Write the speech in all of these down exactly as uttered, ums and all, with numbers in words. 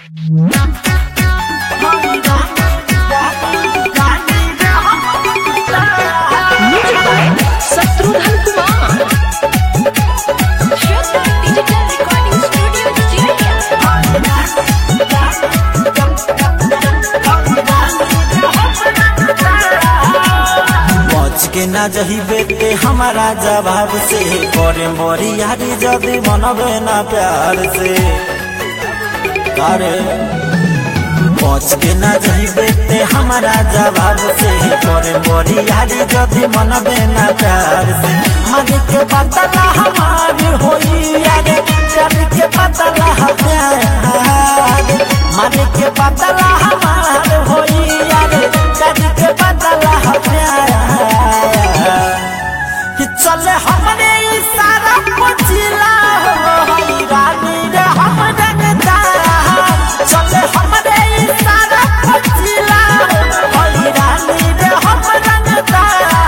के ना जहिबे ते हमारा जवाब से करे मोरी यारी जदी मनबे ना प्यार से अरे पहुँच के ना जहिबे ते हमारा जवाब से करे मोरी यारी जदी मनबे ना प्यार से मांगे के बदला हमारी होई यारे प्यार के बदला प्यार मांगे के बदला हमार होई यारे प्यार के बदला प्यार चले हमने इशारा पचिला रानी रे हम रंगदा चले हमने इशारा पचिला रानी रे हम रंगदा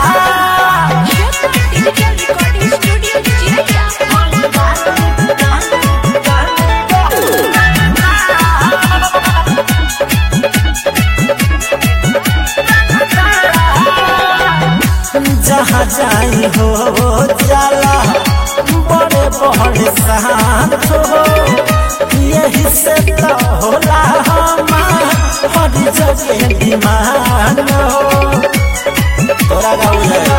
रिकॉर्डिंग स्टूडियो चिड़िया जहाँ जाई हो जाला बड़े बड़े शांत हो यही से तो होला हमार हर जगह डिमांड हो तोरा गाँव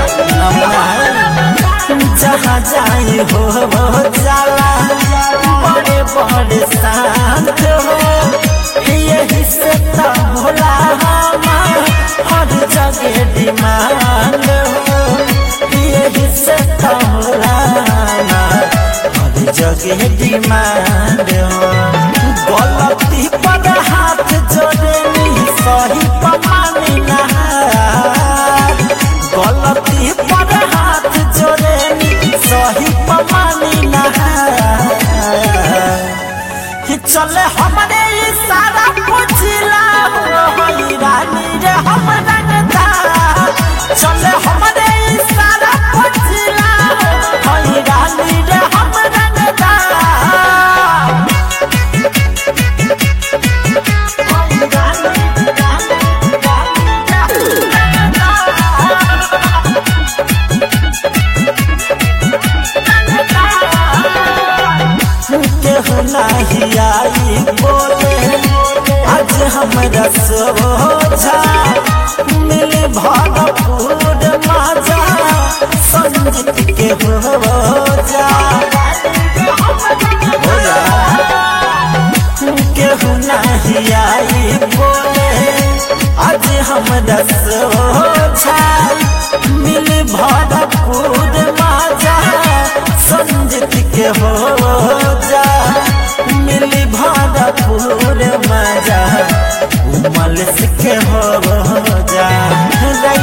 जहाँ जाई हो जाला बड़े बड़े शांत हो यही से तो होला हमार हर जगह डिमांड हो यही से तौलाना हर जगह डिमांड हो गलती पर हाथ जोड़नी सही पमानी नहार गलती पर हाथ जोड़नी सही पमानी नहार चले हमने इशारा पूछला रानी रे हम रंगदा चले हमने इशारा पूछला रानी रे हम रंगदा केहू नहीं आई बोले आज हमरा सोझा मिली भरपूर मजा संगीत के हो जा केहू नहीं आई बोले आज हमरा सोझा मिली भरपूर मजा संगीत के हो जा मिली भरपूर मजा उमल के हो जा